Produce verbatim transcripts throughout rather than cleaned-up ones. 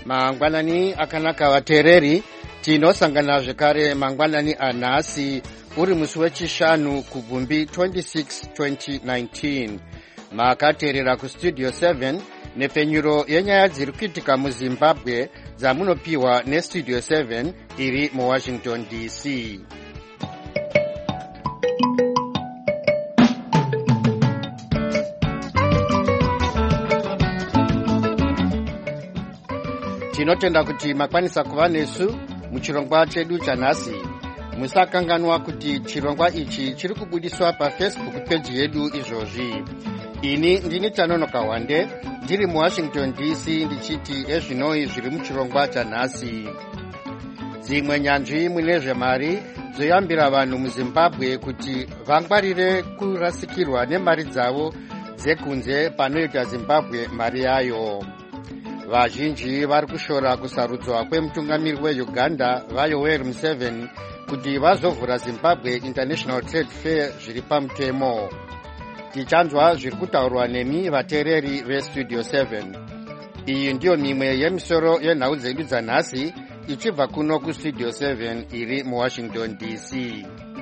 mangwanani akanaka vateereri, tinosangana zvekare mangwanani anhasi uri musi wechishanu kubvumbi twenty-six twenty nineteen. Makateerera kustudio seven nepfenyuro yenyaya dziri kuitika muzimbabwe dzamunopiwa nestudio seven iri muwashington D C. Tinotenda kuti makwanisa kuva nesu muchirongwa chedu chanhasi. Musakanganwa kuti chirongwa ichi chiri kubudiswa pafacebook page yedu izvozvi. Ini ndini Tanonoka Wande ndiri muwashington D C ndichiti ezvinoi zviri muchirongwa chanhasi. Dzimwe nyanzvi mune zvemari dzoyambira vanhu muzimbabwe kuti vangwarire kurasikirwa nemari dzavo dzekunze panoita zimbabwe mari yayo. Vazhinji vari kushora kusarudzwa kwemutungamiri weuganda vaYoweri Museveni kuti vazovhura Zimbabwe International Trade Fair zviri pamutemo. Tichanzwa zviri kutaurwa nemi vateereri vestudio seven. Iyi ndiyo mimwe yemisoro yenhau dzedu dzanhasi ichibva kuno kustudio seven iri muwashington D C.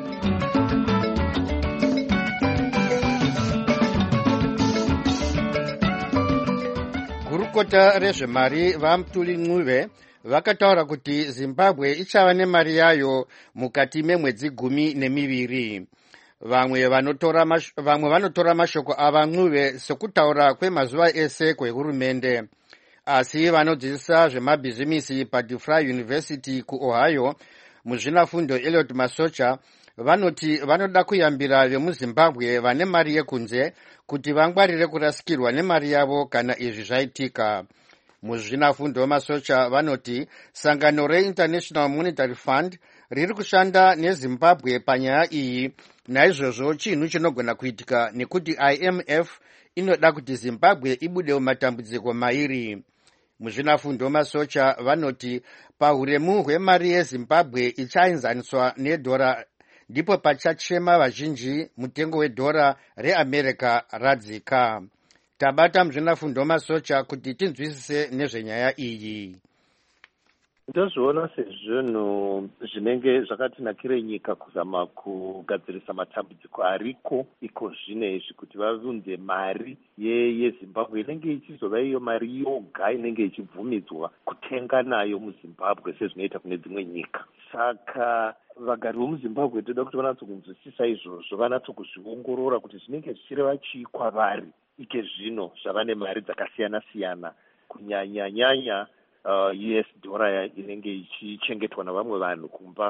Gurukota rezvemari vaMutuli Ncube vakataura kuti Zimbabwe ichava nemari yayo mukati memwedzi gumi nemiviri. Vamwe vanotora mash, vamwe vanotora mashoko ava Ncube sokutaura kwemazuva ese kwehurumende. Asi vanodzidzisa zvemabhizimisi paDeFry University kuOhio muzvinafundo Eliot Masocha vanoti vanoda kuyambira vemuzimbabwe vane mari yekunze kuti vangwarire kurasikirwa nemari yavo kana izvi zvaitika. Muzvinafundo Masocha vanoti sangano reInternational Monetary Fund riri kushanda neZimbabwe panyaya iyi, naizvozvo chinhu chinogona kuitika nekuti I M F inoda kuti Zimbabwe ibude mumatambudziko mairi. Muzvinafundo Masocha vanoti pahuremu hwemari yeZimbabwe ichaenzaniswa nedhora ndipo pachachema vazhinji mutengo wedhora reAmerica radzika. Tabata muzvinafundo Masocha kuti tinzwisise nezvenyaya iyi. Ndozviona sezvinhu zvinenge zvakatinakire nyika kuzama kugadzirisa matambudziko ariko iko zvinezvi kuti vaunze mari yeZimbabwe inenge ichizova iyo mari yoga inenge ichibvumidzwa kutenga nayo muZimbabwe sezvinoita kune dzimwe nyika. Saka vagari vomuZimbabwe toda kuti vanatsokunzwisisa izvozvo, vanatsokuzviongorora kuti zvinenge zvichireva chii kwavari ike zvino zvava nemari dzakasiyana-siyana, kunyanya-nyanya Uh, U S dollar inenge ichichengetwa navamwe vanhu kumba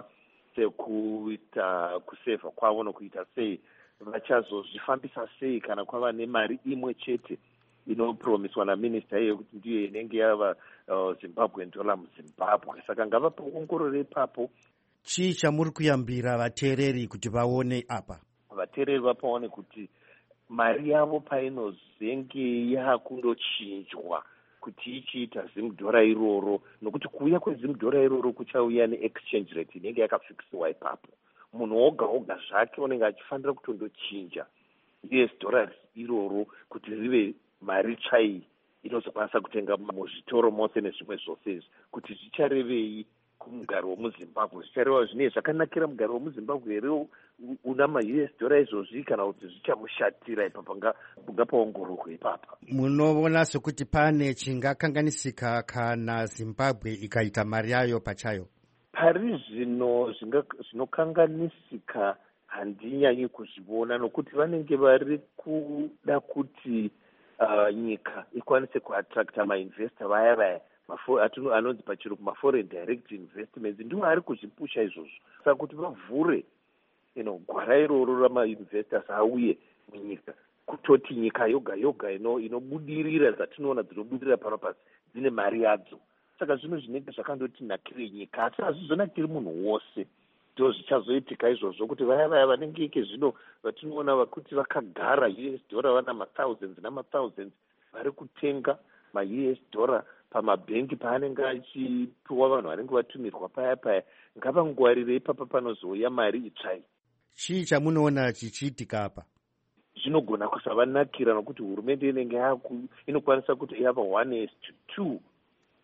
sekuita kusevha kwavo nokuita sei vachazozvifambisa sei kana kwava nemari imwe chete inopromiswa naminista iye kuti ndiyo inenge yava uh, Zimbabwean dollar muZimbabwe. Saka ngavaongorore ipapo. Chii chamuri kuyambira vateereri kuti vaone apa? Vateereri vapaone kuti mari yavo painozenge yakundochinjwa kuti ichiita zimudhora iroro, nokuti kuuya kwezimudhora iroro kuchauya neexchange rate inenge yakafikisiwa ipapo. Munhu oga oga zvake unenge achifanira kutondochinja U S dollars iroro kuti rive mari chai inozokwanisa kutenga muzvitoro mose nezvimwe zvose izvi, kuti zvicharevei kumugaro womuZimbabwe. Zvichareva zvine zvakanakira mugaro womuZimbabwe here una ma-U S dollar izvozvi kana kuti zvichamushatira ipapo ngapaongororwe ipapo. Munoona sekuti pane chingakanganisika kana Zimbabwe ikaita mari yayo pachayo? Pari zvino zvinokanganisika handinyanyi kuzviona, nokuti vanenge vari kuda kuti uh, nyika ikwanise kuattracta mainvesta vaya vaya anonzi pachirungu maforeign direct investments, ndiwo ari kuzvipusha izvozvo. Saka kuti vavhure you know, gwara iroro ramainvestors auye munyika, kutoti nyika yoga yoga inobudirira dzatinoona dzinobudirira pano pasi dzine mari yadzo. Saka zvino zvinenge zvakandotinakire nyika, asi hazvizonakiri munhu wose. Ndo zvichazoitika izvozvo kuti vaya vaya vanenge ike zvino vatinoona vakuti vakagara U S dollar vana mathousands namathousands vari kutenga ma-U S dollar pamabhengi paanenge achipiwa vanhu vanenge vatumirwa paya paya, ngavangwarire ipapa panozouya mari itsvai. Chii chamunoona chichiitika apa? Zvinogona kusavanakira nokuti hurumende inenge inokwanisa kuti yava one is to two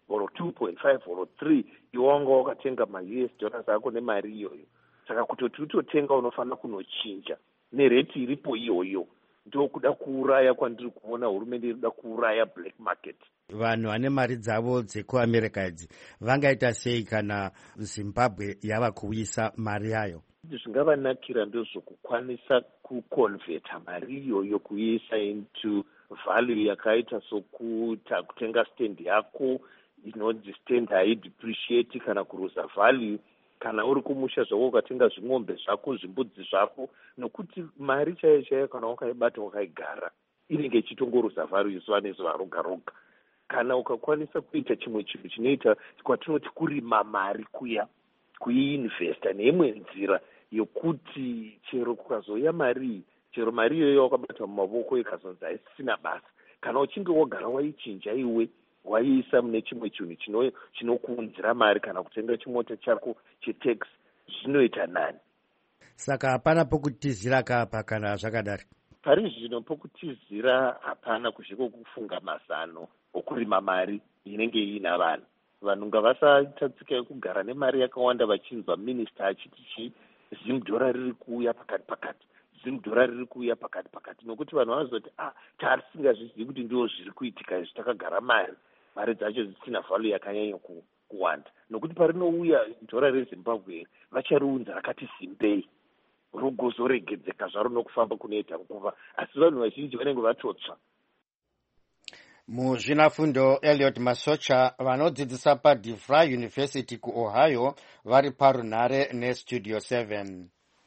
or two point five or three, iwanga wakatenga ma-U S dollars ako nemari iyoyo. Saka kutoti utotenga unofanira kunochinja nereti iripo iyoyo. Ndo kuda kuuraya kwandiri kuona hurumende irikuda kuuraya black market. Vanhu vane mari dzavo dzekuamerica idzi vangaita sei kana Zimbabwe yava kuuyisa mari yayo? Zvingavanakira ndezvokukwanisa kuconverta mari iyoyo kuisa into value yakaita sokuta kutenga stand yako inonzi stand haidepreciate kana kuruza value, kana uri kumusha zvako ukatenga zvimombe zvako zvimbudzi zvako, nokuti mari chaiyo chaiyo kana wakaibata wakaigara inenge ichitongoruza value zuva nezuva roga roga. Kana ukakwanisa kuita chimwe chinhu chinoita kwatinoti kurima mari kuya kuiinvesta neimwe nzira yokuti chero kukazouya mari, chero mari iyoyo wakabata mumavoko ikazonzi haisisina basa, kana uchinge wagara waichinja iwe waiisa mune chimwe chinhu chinokuunzira mari kana kutenga chimota chako chetaxi, zvinoita nani. Saka hapana pokutizira kapa kana zvakadari? Pari zvino pokutizira hapana, kusviko kufunga mazano okurima mari inenge iina vanhu. Vanhu ngavasatatsika kugara nemari yakawanda vachinzwa minista achiti chi zimudhora riri kuuya pakati pakati, zimudhora riri kuuya pakati pakati, nokuti vanhu vanozoti ah tarisingazvizivi kuti ndizvo zviri kuitika izvi, takagara mari mari dzacho dzisina value yakanyanya kuwanda, nokuti parinouya dhora reZimbabwe vachariunza rakati simbei rogozoregedzeka zvaro nokufamba kunoita nguva, asi vanhu vazhinji vanenge vatotsva. Muzvinafundo Elliot Masocha vanodzidzisa paDeVry University kuOhio vari parunhare neStudio seven.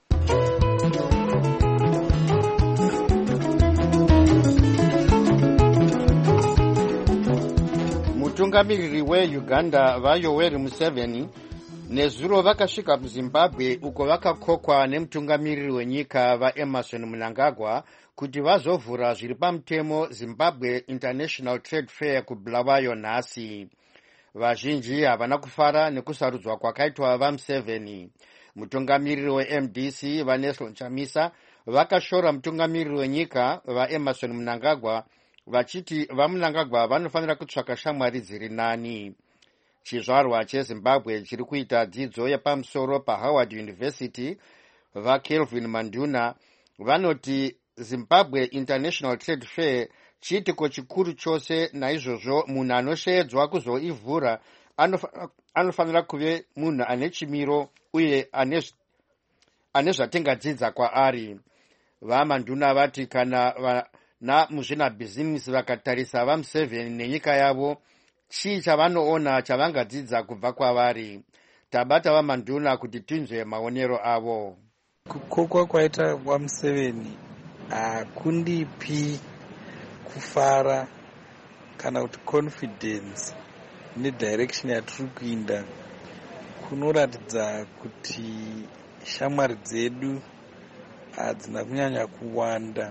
Mutungamiriri weUganda vaYoweri Museveni nezuro vakasvika muZimbabwe uko vakakokwa nemutungamiriri wenyika vaEmerson Mnangagwa kuti vazovhura zviri pamutemo Zimbabwe International Trade Fair kuBulawayo nhasi. Vazhinji havana kufara nekusarudzwa kwakaitwa vaMuseveni. Mutungamiriri weM D C vaNelson Chamisa vakashora mutungamiriri wenyika vaEmerson Mnangagwa vachiti vaMnangagwa vanofanira kutsvaka shamwari dziri nani. Chizvarwa cheZimbabwe chiri kuita dzidzo yepamusoro paHoward University vaKelvin Manduna vanoti Zimbabwe International Trade Fair chiitiko chikuru chose, naizvozvo munhu anoshedzwa kuzoivhura anofanira kuve munhu ane chimiro uye ane zvatingadzidza kwaari. VaManduna vati kana vana muzvinabhizinisi vakatarisa vaMuseveni nenyika yavo, chii chavanoona chavangadzidza kubva kwavari? Tabata vaManduna kuti tinzwe maonero avo. Kukokwa kwaita vaMuseveni hakundipi kufara kana kuti confidence nedirection yatiri kuinda. Kunoratidza kuti shamwari dzedu hadzina kunyanya kuwanda.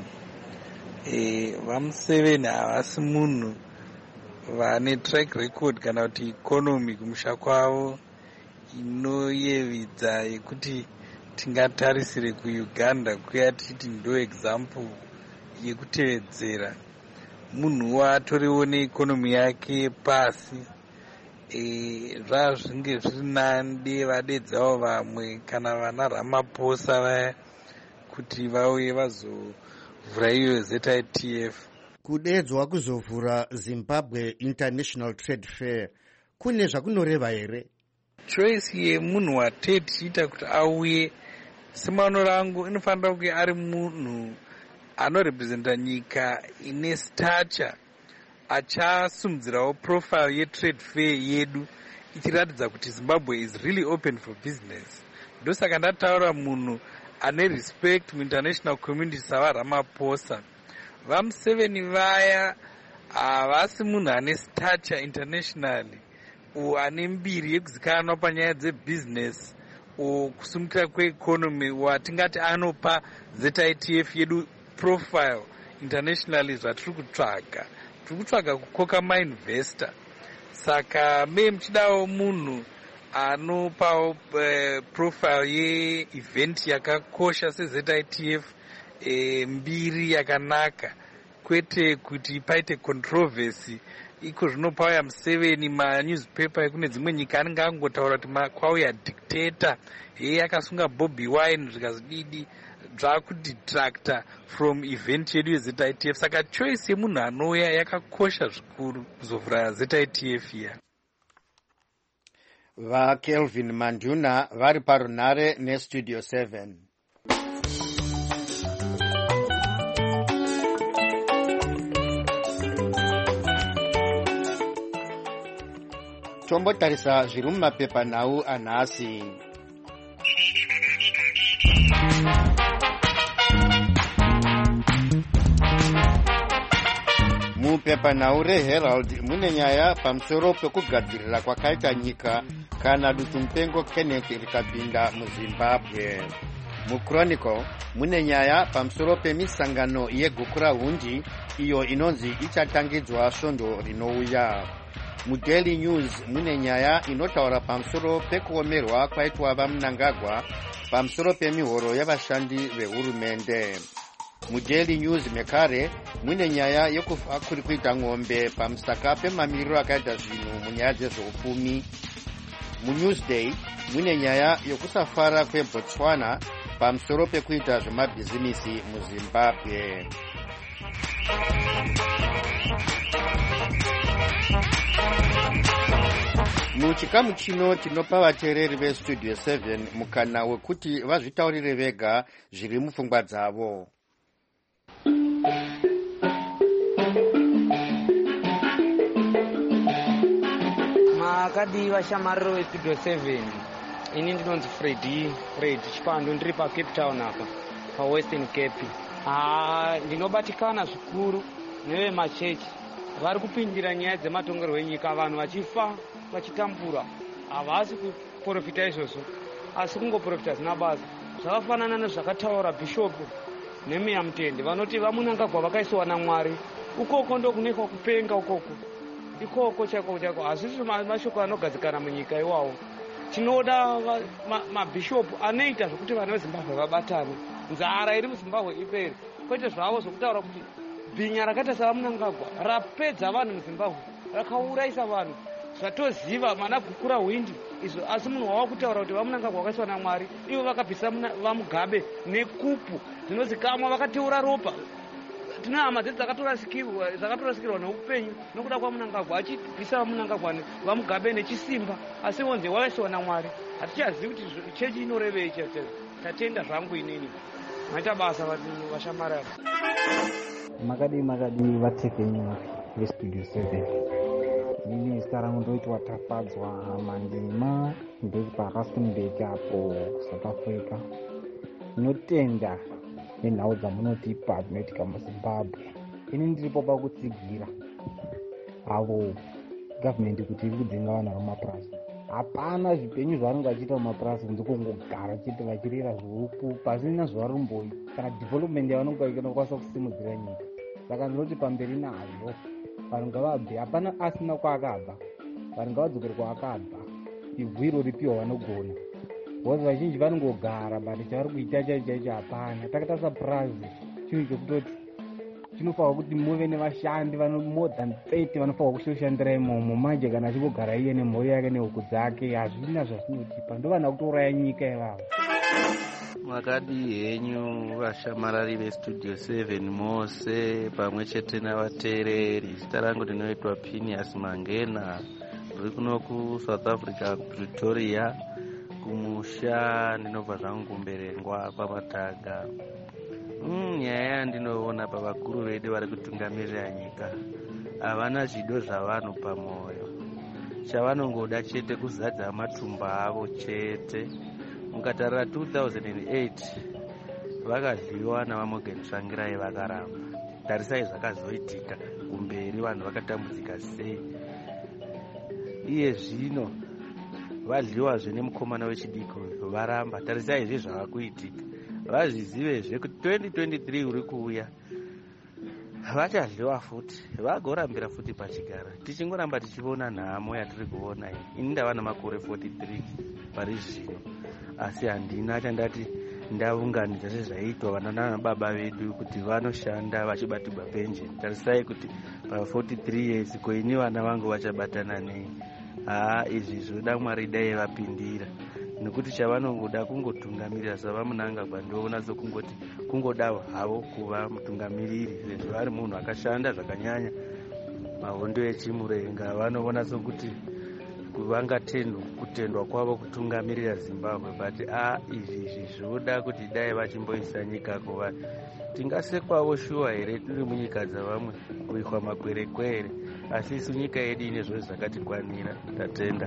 E, vaMuseveni havasi munhu vane track record kana kuti economy kumusha kwavo inoyevedza yekuti tingatarisire kuUganda kuya titi ndo example yekutevedzera. Munhu watoriwo neeconomy yake pasi, e, zvazvinge zviri nande vadedzawo vamwe kana vana Ramaphosa vaya kuti vauye vazovhura iyo Z I T F. Kudedzwa kuzovhura Zimbabwe International Trade Fair kune zvakunoreva here? Choice yemunhu watete chiita kuti auye, semaonero angu inofanira kunge ari munhu anorepresenta nyika ine stature, achasimudzirawo profile yetrade fair yedu ichiratidza kuti Zimbabwe is really open for business. Ndosaka ndataura munhu ane respect muinternational community sava Ramaphosa. VaMuseveni vaya havasi munhu ane stature internationally, uyo ane mbiri yekuzikanwa panyaya dzebusiness, uyo kusumukira kweeconomy, uyo atingati anopa Z I T F yedu profile internationally. Zvatiri kutsvaga, tiri kutsvaga kukoka mainvestor. Saka me muchidawo munhu anopawo uh, profile yeevent yakakosha seZ I T F, e, mbiri yakanaka, kwete kuti paite controversy. Iko zvino pauya museveni manewspaper ekune dzimwe nyika anenge angotaura kuti kwauya dictator heye akasunga Bobi Wine zvikazodidi zvakudistracta from event yedu yeZ I T F. Saka choice yemunhu anouya yakakosha zvikuru kuzovhura Z I T F iya. VaKelvin Manduna vari parunare neStudio seven. Tombotarisa zviri mumapepanhau anhasi. Mupepanhau reHerald mune nyaya pamusoro pekugadzirira kwakaita nyika kana dutumupengo Kenneth rikapinda muZimbabwe. MuChronicle mune nyaya pamusoro pemisangano yegukura hundi iyo inonzi ichatangidzwa svondo rinouya. MuDaily News mune nyaya inotaura pamusoro pekuomerwa kwaitwa vaMnangagwa pamusoro pemihoro yavashandi vehurumende. MuDaily News mekare mune nyaya yekufa kuri kuita ng'ombe pamusaka pemamiriro akaita zvinhu munyaya dzezveupfumi. MuNewsday mune nyaya yokusafara kweBotswana pamusoro pekuita zvemabhizimisi muZimbabwe. Muchikamu chino tinopa vateereri veStudio seven mukana wekuti vazvitaurire vega zviri mupfungwa dzavo. Makadiwa shamariro weStudio seven. Ini ndinonzi Freddy Fred Chipando, ndiri paCape Town apa paWestern Cape. Ah, ndinobatikana zvikuru nevemachechi vari kupindira nyaya dzematongerwo enyika, vanhu vachifa vachitambura. Havasi kuprofita izvozvo asi kungoprofita zina basa. Zvakafanana nezvakataura bhishopu nemeya Mutende vanoti vaMnangagwa vakaisiwa naMwari. Ukoko ndokunekwa kupenga, ukoko ikoko chako chako. Hazvisi mashoko anogadzikana munyika iwawo. Tinoda mabhishopu anoita zvokuti vanhu veZimbabwe vabatane, nzara iri muZimbabwe ipere, kwete zvavo zvokutaura kuti bhinya rakaita savaMnangagwa rapedza vanhu muZimbabwe, rakaurayisa vanhu. Zvatoziva mana gukura huindi izvo, asi munhu wava kutaura kuti vaMnangagwa vakaiswa naMwari, ivo vakabvisa vaMugabe nekupu dzinozikamwa, vakateura ropa. Tine hama dzedu dzakatorasikirwa neupenyu nokuda kwaMnangagwa, achibvisa vaMnangagwa vaMugabe nechisimba, asi wonze wavaisiwa naMwari. Hatichazivi kuti chechi inorevei. Tatenda zvangu inini. Maita basa vashamara. Makadi makadi vatekenyu veStudio seven. Ini zita rangu ndoitwa Tafadzwa Mandima, ndiri paRustenburg apo South Africa. Ndinotenda nenhau dzamunotipa dzinoitika muZimbabwe. Ini ndiripo pakutsigira avo gavhmendi kuti iri kudzinga vanhu vari mumapurasi. Hapana zvipenyu zvavanenge vachiita mumapurasi kunze kwongogara chete vachirera zviupu pasina zvavaromboyi kana development yavanenge vanokwanisa kusimudzira nyika. Saka ndinoti pamberi nazvo vanhu ngavabve, hapana asina kwaakabva, vanhu ngavadzokere kwaakabva. Ibwiro ripiwa vanogona, because vazhinji vanongogara but chavari kuita chaicho chaicho hapana. Takaita sapurazi chinhu chokutoti chinofanirwa kuti muve nevashandi vano more than thirty vanofanirwa kushandira imomo. Manje kana achingogara iye nemhuri yake nehuku dzake hazvina zvazvinotipa, ndo vanhu vakutouraya nyika ivavo. Makadi henyu vashamarari veStudio seven mose pamwe chete navateereri. Zita rangu ndinoitwa Phineas Mangena, ndiri kuno kuSouth Africa Pretoria kumusha. Ndinobva zvangu kumberengwa kwaMataga. Mm, nyaya ndinoona pavakuru vedu vari kutungamirira nyika havana zvido zvavanhu pamwoyo. Chavanongoda chete kuzadza matumba avo chete. Mukatarira two thousand eight vakadliwa navaMorgan Tsvangirai vakaramba. Tarisai zvakazoitika kumberi, vanhu vakatambudzika sei. Iye zvino vadliwazve nemukomana wechidiki varamba. Tarisai zve zvavakuitika. Vazvizivezve kuti twenty twenty-three uri kuuya vachadliwa futi, vagorambira futi pachigara. Tichingoramba tichiona nhamo yatiri kuona iyi. Ini ndava namakore forty-three pari zvino, asi handina chandati ndaunganidza sezvaitwa vana nana baba vedu kuti vanoshanda vachibatirwa pension. Tarisai kuti pa forty-three years koini vana vangu vachabatana nei. Haa, izvi zvoda Mwari dai vapindira, nekuti chavanongoda kungotungamirira savamunangagwa ndoona sokungoti kungoda havo kuva mutungamiriri, sezvo vari munhu akashanda zvakanyanya mahondo echimurenga. Vanoona sokuti vangatendwa kutendwa kwavo kutungamirira Zimbabwe, but a izvi izvi zvoda kuti dai vachimboisa nyika kuva tingasekwawo shuwa here tiri munyika dzavamwe kuikwa makwerekwere, asi isu nyika yedu ine zvose zvakatikwanira. Tatenda.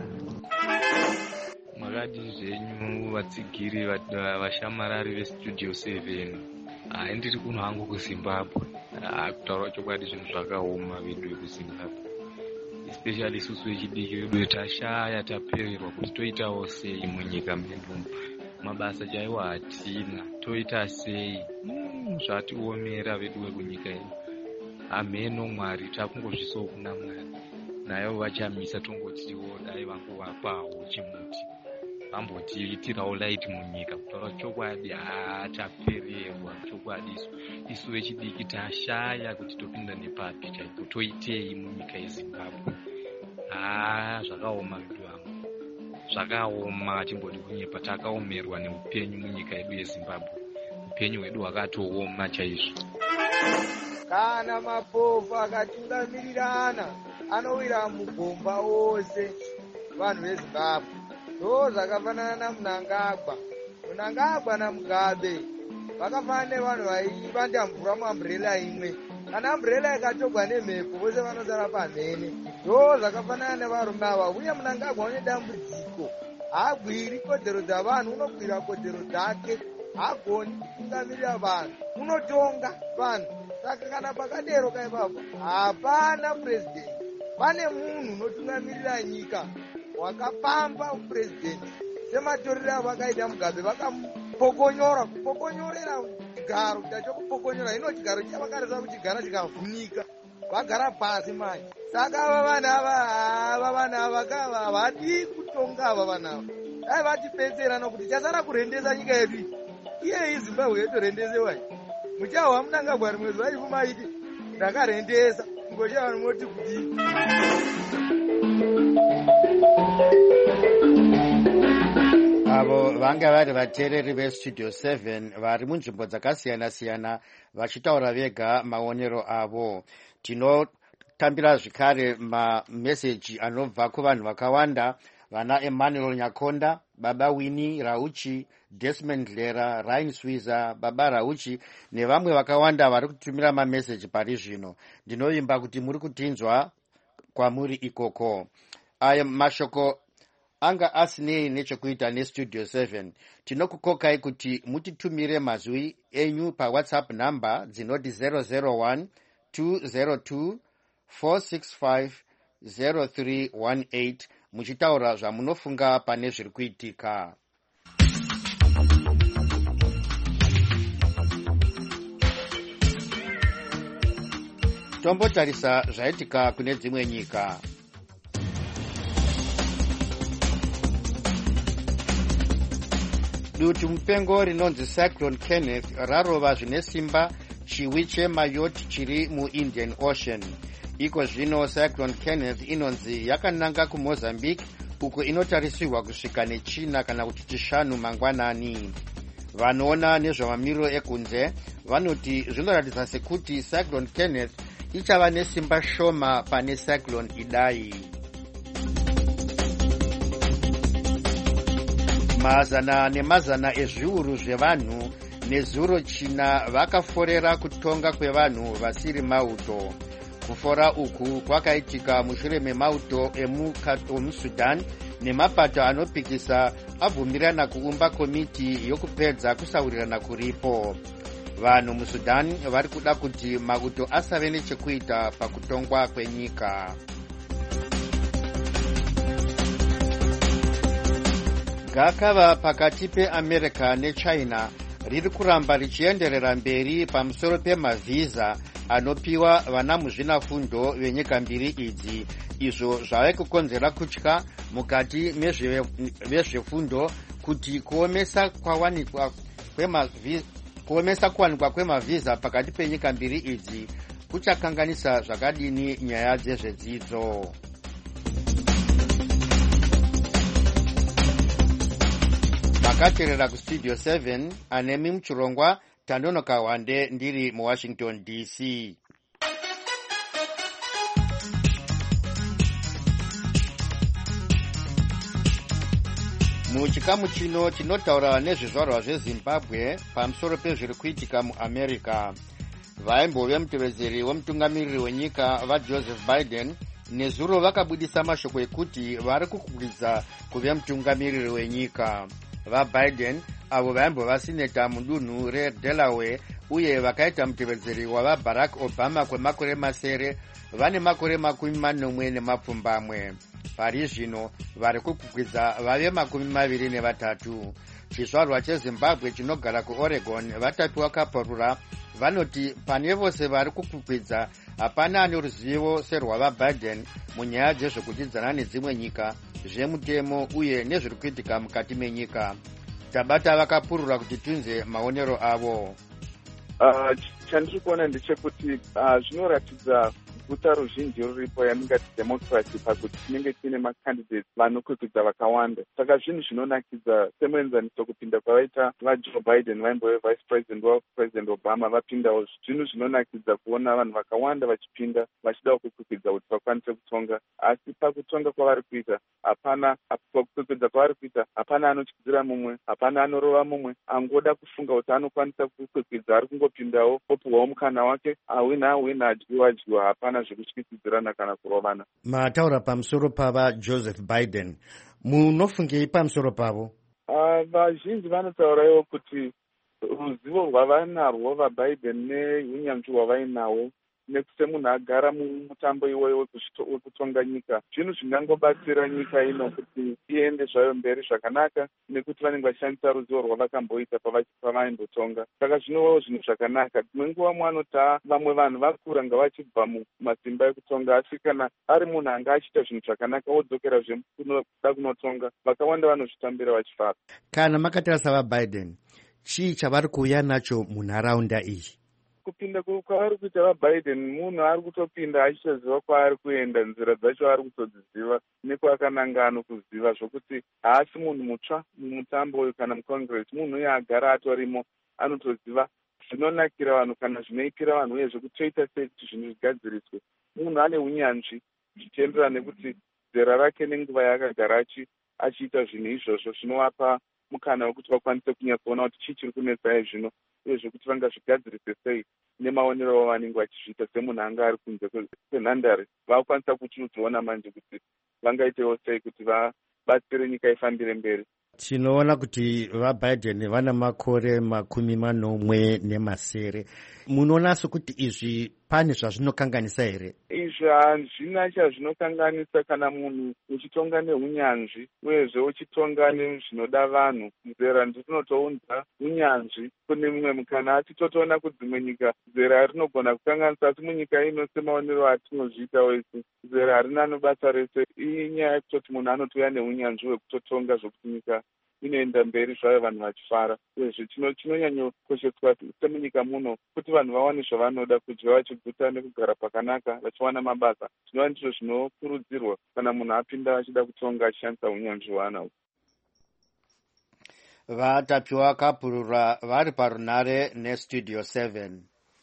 Makadi zvenyu vatsigiri vashamarari vestudio seven. Hai, ndiri kuno hangu kuZimbabwe. Kutaura chokwadi zvinhu zvakaoma vedu vekuZimbabwe, especially isusu vechidiki vedu tashaya tapererwa kuti toitawo sei munyika medu. Mabasa chaiwo hatina, toita sei? Zvatiomera vedu vekunyika yedu. Ameno Mwari, takungozvisawo kuna Mwari, nayo vachamisa tongotiwo dai vangovapawo chimuti vambotiitirawo light munyika. Kutaura chokwadi tapererwa chokwadi, isu isu vechidiki tashaya kuti topinda nepapi chaipo, toitei munyika yeZimbabwe. Ah, zvakaoma vedu vangu, zvakaoma. Timbodi kunyepa, takaomerwa neupenyu munyika yedu yeZimbabwe. Upenyu hwedu hwakatooma chaizvo. Kana mapofu akatungamirirana anowira mugomba ose vanhu veZimbabwe. Ndo zvakafanana naMnangagwa. Mnangagwa naMugabe vakafanana nevanhu vaivanda mvura muamburela imwe. Kana amburela ikatogwa nemhepo vose vanosara pamhene. Ndo zvakafanana nevarume ava. Uye Mnangagwa une dambudziko, haagwiri kodzero dzavanhu, unogwira kodzero dzake, haagoni kutungamirira vanhu, unotonga vanhu. Saka kana pakadero kaipapo hapana purezidendi, pane munhu unotungamirira nyika wakapamba upurezidendi. Sematorero avo vakaita Mugabe, vakamupokonyora, kupokonyorera chigaro, kuita chokupokonyora. Ino chigaro chavakarisa kuchigara chikavhunika, vagara pasi manje. Saka ava vanhu ava ava vanhu ava havadi kutonga ava vanhu ava. Dai vatipedzera nokuti chasara kurendesa nyika yedu. Iye Zimbabwe yotorendesewa. Muchawa Mnangagwa rimwe zuva ifuma iti ndakarendesa ngochava nomoti kudii. Avo vanga vari vateereri vestudio seven vari munzvimbo dzakasiyana-siyana vachitaura vega maonero avo. Tinotambira zvakare mameseji anobva kuvanhu vakawanda, vana Emmanuel Nyakonda, baba Winnie Rauchi, Desmond Lera, Ryan Swiza, baba Rauchi nevamwe vakawanda vari kutumira mameseji pari zvino. Ndinoimba kuti muri kutinzwa kwamuri ikoko. Aya mashoko anga asinei nechekuita nestudio seven. Tinokukokai kuti mutitumire mazwi enyu paWhatsApp number dzinoti zero zero one two zero two four six five zero three one eight muchitaura zvamunofunga pane zviri kuitika. Tombotarisa zvaitika kune dzimwe nyika. Dutu mupengo rinonzi Cyclone Kenneth rarova zvine simba chiwi cheMayot chiri muIndian Ocean. Iko zvino Cyclone Kenneth inonzi yakananga kuMozambique uko inotarisirwa kusvika nechina kana kuti chishanu mangwanani. Vanoona nezvamamiriro ekunze vanoti zvinoratidza sekuti Cyclone Kenneth ichava nesimba shoma pane Cyclone Idai. Mazana nemazana ezviuru zvevanhu nezuro china vakaforera kutonga kwevanhu vasiri mauto. Kufora uku kwakaitika mushure memauto emuSudan nemapato anopikisa abvumirana kuumba komiti yokupedza kusaurirana kuripo. Vanhu muSudan vari kuda kuti mauto asave nechekuita pakutongwa kwenyika. Gakava pakati peAmerica neChina riri kuramba richienderera mberi pamusoro pemavhiza anopiwa vana muzvinafundo venyika mbiri idzi, izvo zvave kukonzera kutya mukati mezvefundo kuti kuomesa kwawanikwa kwemavi kuomesa kuwanikwa kwemavhiza pakati penyika mbiri idzi kuchakanganisa zvakadini nyaya dzezvedzidzo. Makateerera kustudio seven anemi muchirongwa Tandonoka Wande ndiri muWashington D C. Muchikamu chino tinotaura nezvizvarwa zveZimbabwe pamusoro pezviri kuitika muAmerica. Vaimbove mutevedzeri wemutungamiriri wenyika vaJoseph Biden nezuro vakabudisa mashoko ekuti vari kukwidza kuve mutungamiriri wenyika. VaBiden avo vaimbova sineta mudunhu reDelaware uye vakaita mutevedzeri wavaBarack Obama kwemakore masere vane makore makumi manomwe nemapfumbamwe. Pari zvino vari kukwidza vave makumi maviri nevatatu. Chizvarwa cheZimbabwe chinogara kuOregon vatapiwa kaparura vanoti pane vose vari kukwidza hapana ane ruzivo serwavaBiden munyaya dzezvekutidzana nedzimwe nyika, zvemutemo uye nezviri kuitika mukati menyika. Tabata vakapurura kuti tunze maonero avo. Uh, chandiri kuona ndechekuti uh, zvinoratidza guta ruzhinji ruripo yatingati democracy pakuti tinenge tiine macandidates vanokwikwidzwa vakawanda. Saka zvinhu zvinonakidza semuenzaniso kupinda kwavaita vaJoe Biden vaimbove vice president wapresident Obama vapindawo, zvinhu zvinonakidza kuona vanhu vakawanda vachipinda vachidawo kukwikwidza kuti vakwanise kutonga. Asi pakutonga kwavari kuita hapana, pakukwikwidza kwavari kuita hapana anotyidzira mumwe, hapana anorova mumwe. Angoda kufunga kuti anokwanisa kukwikwidza ari kungopindawo opuhwawo mukana wake, awina awina adyiwa adyiwa, hapana zvekutyisidzirana kana kurovana. Mataura pamusoro pava Joseph Biden, munofungei pamusoro pavo? Vazhinji vanotaurawo kuti ruzivo rwavanarwo vaBiden neunyanzvi hwavainawo nekuti munhu agara mumutambo iwoyo wekutonga nyika, zvinhu zvingangobatsira nyika ino kuti iende zvayo mberi zvakanaka, nekuti vanenge vachishandisa ruzivo rwavakamboita pavaimbotonga. Saka zvinovawo zvinhu zvakanaka. Dzimwe nguva mwanota vamwe vanhu vakura nga vachibva mumasimba ekutonga, asi kana ari munhu anga achiita zvinhu zvakanaka wodzokera zvekuda kunotonga, vakawanda vanozvitambira vachifara. Kana makatarisa vaBiden, chii chavari kuuya nacho munharaunda iyi? Kupinda kwavari kuita vaBiden, munhu ari kutopinda achitoziva kwaari kuenda, nzira dzacho ari kutodziziva nekwakananga anokuziva, zvokuti haasi munhu mutsva mumutambo uyu kana mucongress. Munhu uye agara atorimo anotoziva zvinonakira vanhu kana zvinoitira vanhu uye zvekuti toita sei kuti zvinhu zvigadziriswe. Munhu ane unyanzvi zvichienderana nekuti zera rake nenguva yaakagara achiita zvinhu izvozvo zvinovapa mukana wekuti vakwanise kunyatsoona kuti chii chiri kunetsai zvino uye zvekuti vangazvigadzirise sei nemaonero avanenge vachizviita semunhu anga ari kunze kwenhandare. Vakwanisa kuchizoona manje kuti vangaitewo sei kuti vabatsire nyika ifambire mberi. Tinoona kuti vaBiden vana makore makumi manomwe nemasere. Munoona sokuti izvi pane zvazvinokanganisa here? Izvi hazvina chazvinokanganisa kana munhu uchitonga neunyanzvi uyezve uchitonga nezvinoda vanhu. Zera ndinotounza unyanzvi kune mumwe mukana, asi totoona kuti dzimwe nyika zera rinogona kukanganisa, asi munyika ino semaonero atinozviitawo isi zera harina nobasa rese. Inyaya yekutoti munhu anotouya neunyanzvi hwekutotonga zvokuti nyika inoenda mberi zvayo vanhu vachifara. Uyezve chinonyanyokosheswa semunyika muno kuti vanhu vawane zvavanoda, kudya vachiguta nekugara pakanaka vachiwana mabasa. Zvinova ndizvo zvinokurudzirwa kana munhu apinda achida kutonga achishandisa unyanzvi hwaanahwo. Vatapiwa kapurura vari parunare nestudio seven.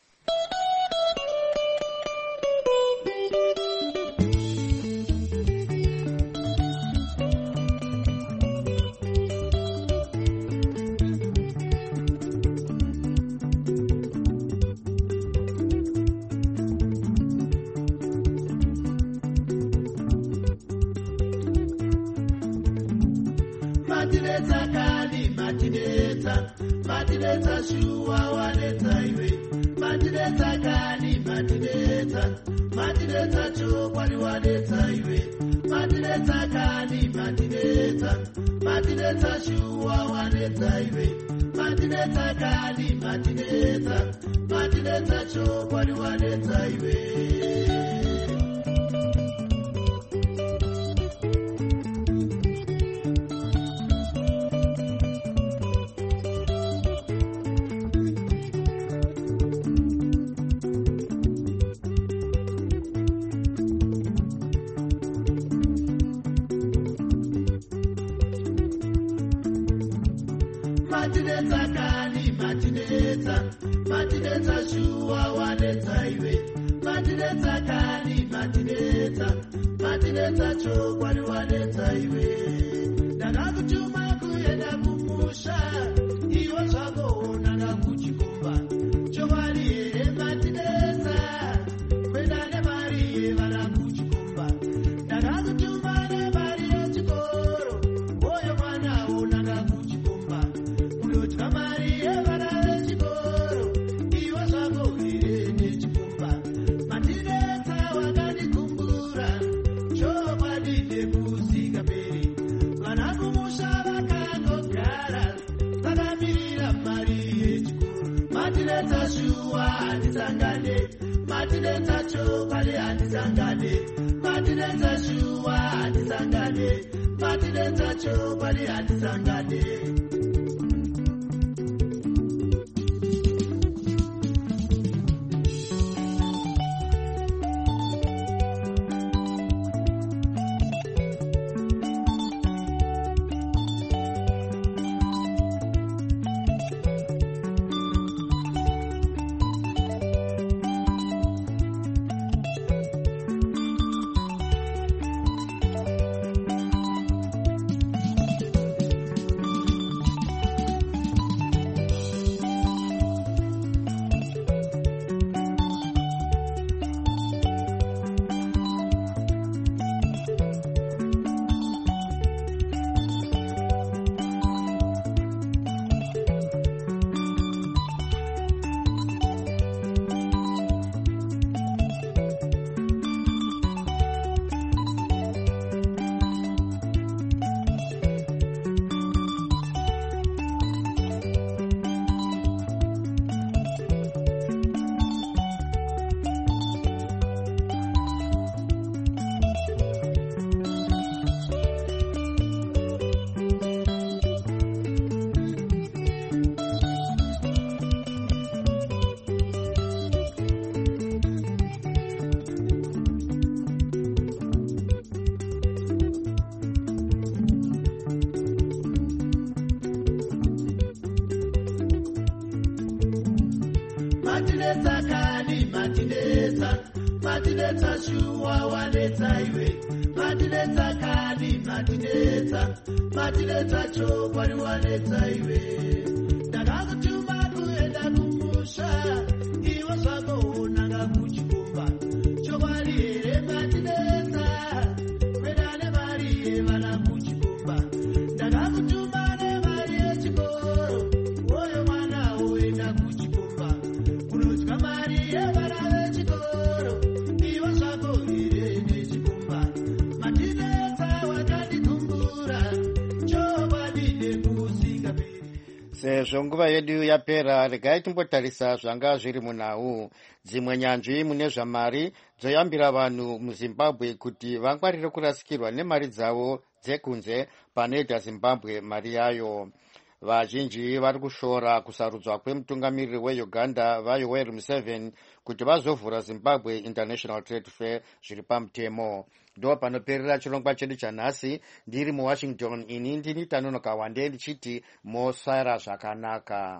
Matineta kali, matineta, matineta shua waneta iwe. Matineta kali, matineta, matineta chokwani waneta iwe. Matineta kali, matineta, matineta shua waneta iwe. Matineta kali, matineta, matineta chokwani waneta iwe. matinetsa kani matinetsa matinetsa shuwa wanetsa iwe matinetsa kani matinetsa matinetsa chokwadi wanetsa iwe ndakakutuma kuenda kumusha iwe zvako nanga kuchikomba chokwadi here matinetsa kwenda nemari yevana kuchikomba ndakakutuma nemari yechikoro oyo mwana unanga kuchikomba unotya mari yevana vechikoro iwe zvako here nechikomba matinetsa wakandikumbura chokwadi nekusingaperi vana kumusha vakangogara vakamirira mari yechikoro matinetsa shuwa handisangane matinetsa chokwadi handisangane matinetsa shuwa handisangane matinetsa chokwadi handisangane matinetsa kani matinetsa matinetsa shuwa wanetsa iwe matinetsa kani matinetsa matinetsa chokwadi wanetsa iwe ndakakutuma kuenda kumusha iwe zvako unanga kuchikomba chokwadi here matinetsa kwenda nemari yevana kuchikomba ndakakutuma nemari yechikoro oyo mwana oenda kuchikomba unotya mari yevana vechikoro iwe zvako here nechikomba matinetsa wakandikumbura chokwadi nekusingaperi. Sezvo nguva yedu yapera, regai timbotarisa zvanga zviri munhau. Dzimwe nyanzvi mune zvamari dzoyambira vanhu muZimbabwe kuti vangwarire kurasikirwa nemari dzavo dzekunze panoita Zimbabwe mari yayo. Vazhinji vari kushora kusarudzwa kwemutungamiriri weUganda vaYoweri Museveni kuti vazovhura Zimbabwe International Trade Fair zviri pamutemo. Ndo panoperera chirongwa chedu chanhasi. Ndiri muWashington, ini ndini Tanonoka Wande ndichiti mosara zvakanaka.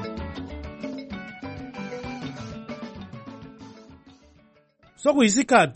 sokuyisikhathi